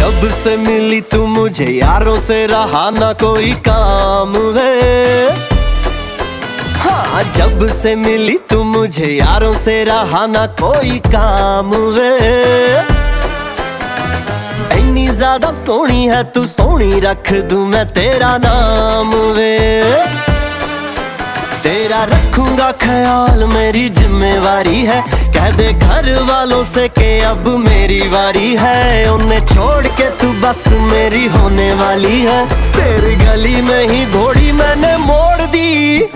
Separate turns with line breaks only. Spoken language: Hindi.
जब से मिली तू मुझे यारों से रहा ना कोई काम वे। हाँ, जब से मिली तू मुझे यारों से रहा ना कोई काम वे। इतनी ज्यादा सोहनी है तू, सोहनी रख दूं मैं तेरा नाम वे। तेरा रखूंगा ख्याल मेरी जिम्मेवारी है, कह दे घर वालों से कि अब मेरी बारी है। उन्हें छोड़ के तू बस मेरी होने वाली है, तेरी गली में ही घोड़ी मैंने मोड़ दी।